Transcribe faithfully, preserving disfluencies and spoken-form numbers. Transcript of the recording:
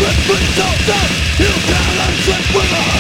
Please don't stop. You can't let it slip with us.